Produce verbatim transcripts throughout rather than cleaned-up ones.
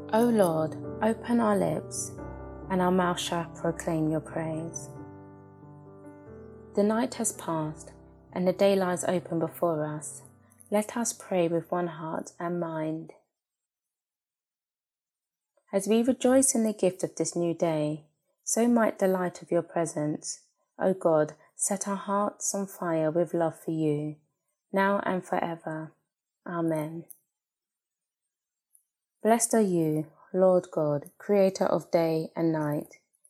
O Lord, open our lips, and our mouth shall proclaim your praise. The night has passed, and the day lies open before us. Let us pray with one heart and mind. As we rejoice in the gift of this new day, so might the light of your presence, O God, set our hearts on fire with love for you, now and forever. Amen. Blessed are you, Lord God, creator of day and night.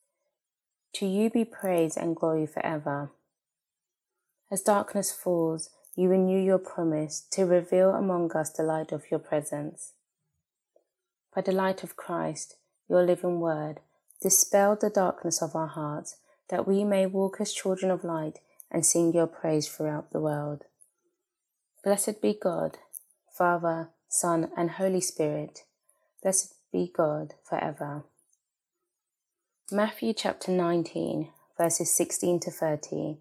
To you be praise and glory forever. As darkness falls, you renew your promise to reveal among us the light of your presence. By the light of Christ, your living word, dispel the darkness of our hearts, that we may walk as children of light and sing your praise throughout the world. Blessed be God, Father, Son, and Holy Spirit. Blessed be God forever. Matthew chapter nineteen, verses sixteen to thirty.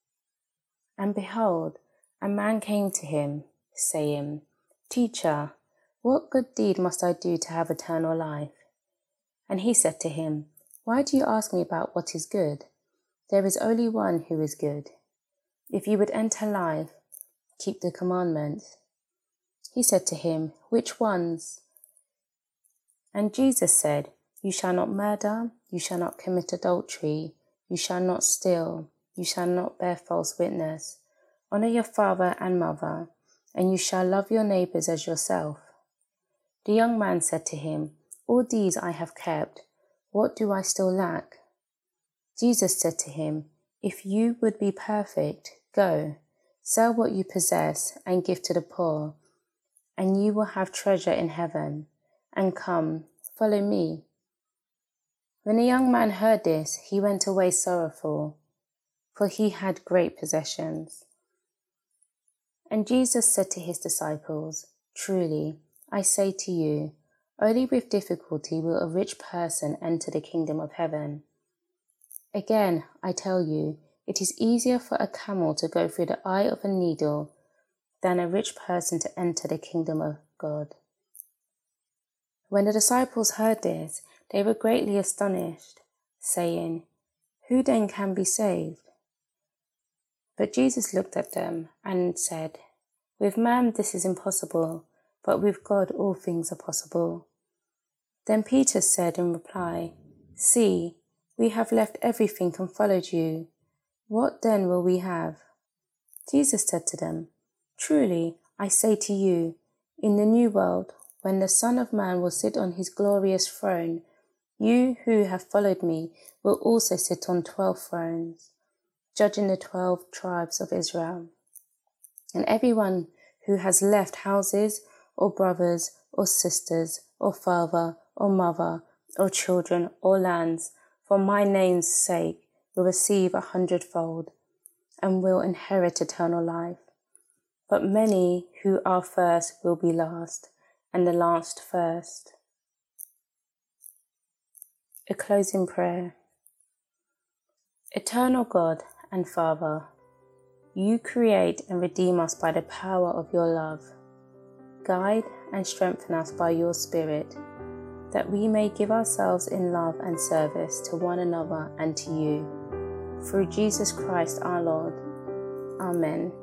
And behold, a man came to him, saying, Teacher, what good deed must I do to have eternal life? And he said to him, Why do you ask me about what is good? There is only one who is good. If you would enter life, keep the commandments. He said to him, Which ones? And Jesus said, You shall not murder, you shall not commit adultery, you shall not steal, you shall not bear false witness. Honor your father and mother, and you shall love your neighbors as yourself. The young man said to him, All these I have kept. What do I still lack? Jesus said to him, If you would be perfect, go, sell what you possess and give to the poor, and you will have treasure in heaven. And come, follow me. When the young man heard this, he went away sorrowful, for he had great possessions. And Jesus said to his disciples, Truly, I say to you, only with difficulty will a rich person enter the kingdom of heaven. Again, I tell you, it is easier for a camel to go through the eye of a needle than a rich person to enter the kingdom of God. When the disciples heard this, they were greatly astonished, saying, Who then can be saved? But Jesus looked at them and said, With man this is impossible, but with God all things are possible. Then Peter said in reply, See, we have left everything and followed you. What then will we have? Jesus said to them, Truly, I say to you, in the new world, when the Son of Man will sit on his glorious throne, you who have followed me will also sit on twelve thrones, judging the twelve tribes of Israel. And everyone who has left houses, or brothers, or sisters, or father, or mother, or children, or lands, for my name's sake, will receive a hundredfold, and will inherit eternal life. But many who are first will be last, and the last first. A closing prayer. Eternal God and Father, you create and redeem us by the power of your love. Guide and strengthen us by your Spirit, that we may give ourselves in love and service to one another and to you. Through Jesus Christ our Lord. Amen.